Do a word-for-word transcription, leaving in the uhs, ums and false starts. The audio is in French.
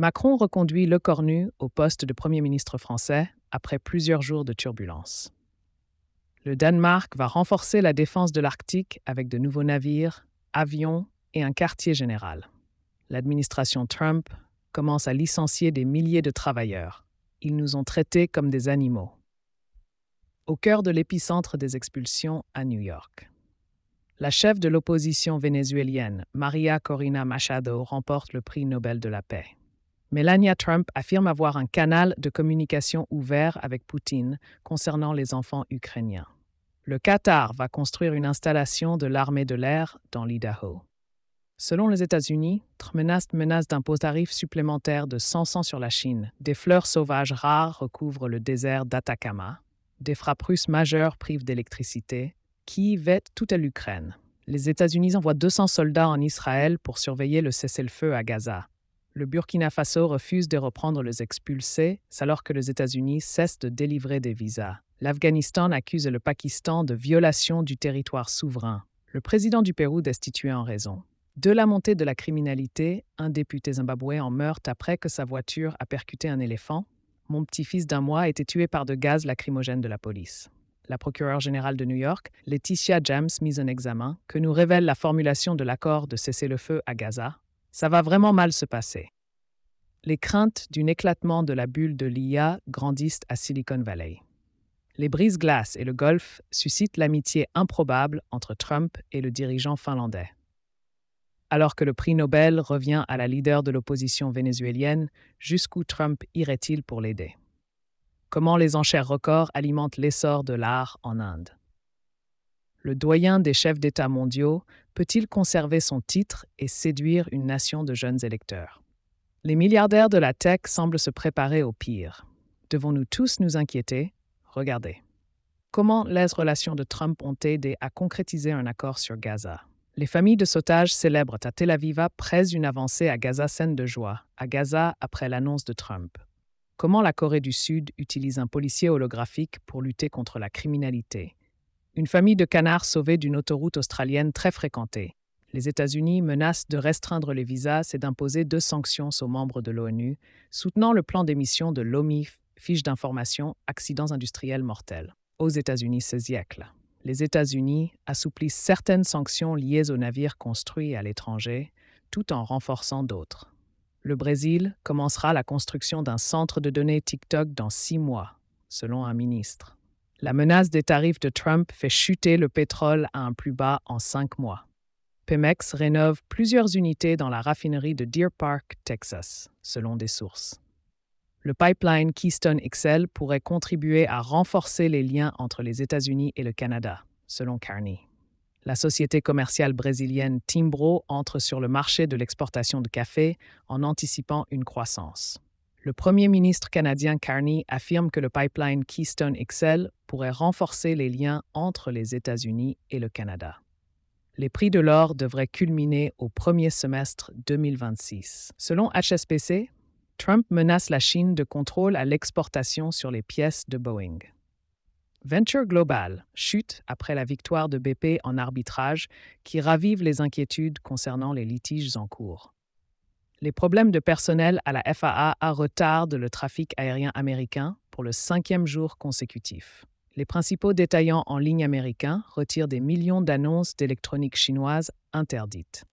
Macron reconduit Le Cornu au poste de Premier ministre français après plusieurs jours de turbulences. Le Danemark va renforcer la défense de l'Arctique avec de nouveaux navires, avions et un quartier général. L'administration Trump commence à licencier des milliers de travailleurs. Ils nous ont traités comme des animaux. Au cœur de l'épicentre des expulsions à New York. La chef de l'opposition vénézuélienne, Maria Corina Machado, remporte le prix Nobel de la paix. Melania Trump affirme avoir un canal de communication ouvert avec Poutine concernant les enfants ukrainiens. Le Qatar va construire une installation de l'armée de l'air dans l'Idaho. Selon les États-Unis, Trump menace, menace d'impôts tarifs supplémentaires de cent ans sur la Chine. Des fleurs sauvages rares recouvrent le désert d'Atacama. Des frappes russes majeures privent d'électricité. Kiev vête tout à l'Ukraine. Les États-Unis envoient deux cents soldats en Israël pour surveiller le cessez-le-feu à Gaza. Le Burkina Faso refuse de reprendre les expulsés alors que les États-Unis cessent de délivrer des visas. L'Afghanistan accuse le Pakistan de violation du territoire souverain. Le président du Pérou destitué en raison de la montée de la criminalité, un député zimbabwéen meurt après que sa voiture a percuté un éléphant. Mon petit-fils d'un mois a été tué par de gaz lacrymogène de la police. La procureure générale de New York, Laetitia James, mise en examen, que nous révèle la formulation de l'accord de cessez-le-feu à Gaza. Ça va vraiment mal se passer. Les craintes d'un éclatement de la bulle de l'I A grandissent à Silicon Valley. Les brise-glaces et le golf suscitent l'amitié improbable entre Trump et le dirigeant finlandais. Alors que le prix Nobel revient à la leader de l'opposition vénézuélienne, jusqu'où Trump irait-il pour l'aider? Comment les enchères records alimentent l'essor de l'art en Inde? Le doyen des chefs d'État mondiaux peut-il conserver son titre et séduire une nation de jeunes électeurs? Les milliardaires de la tech semblent se préparer au pire. Devons-nous tous nous inquiéter? Regardez. Comment les relations de Trump ont aidé à concrétiser un accord sur Gaza? Les familles de sautage célèbrent à Tel Aviv près une avancée à Gaza scène de joie, à Gaza après l'annonce de Trump. Comment la Corée du Sud utilise un policier holographique pour lutter contre la criminalité? Une famille de canards sauvés d'une autoroute australienne très fréquentée. Les États-Unis menacent de restreindre les visas et d'imposer deux sanctions aux membres de l'ONU, soutenant le plan d'émission de l'O M I F, fiche d'information accidents industriels mortels. Aux États-Unis ce siècle. Les États-Unis assouplissent certaines sanctions liées aux navires construits à l'étranger, tout en renforçant d'autres. Le Brésil commencera la construction d'un centre de données TikTok dans six mois, selon un ministre. La menace des tarifs de Trump fait chuter le pétrole à un plus bas en cinq mois. Pemex rénove plusieurs unités dans la raffinerie de Deer Park, Texas, selon des sources. Le pipeline Keystone X L pourrait contribuer à renforcer les liens entre les États-Unis et le Canada, selon Carney. La société commerciale brésilienne Timbro entre sur le marché de l'exportation de café en anticipant une croissance. Le premier ministre canadien Carney affirme que le pipeline Keystone X L pourrait renforcer les liens entre les États-Unis et le Canada. Les prix de l'or devraient culminer au premier semestre deux mille vingt-six. Selon H S B C, Trump menace la Chine de contrôle à l'exportation sur les pièces de Boeing. Venture Global chute après la victoire de B P en arbitrage qui ravive les inquiétudes concernant les litiges en cours. Les problèmes de personnel à la F A A retardent le trafic aérien américain pour le cinquième jour consécutif. Les principaux détaillants en ligne américains retirent des millions d'annonces d'électronique chinoise interdites.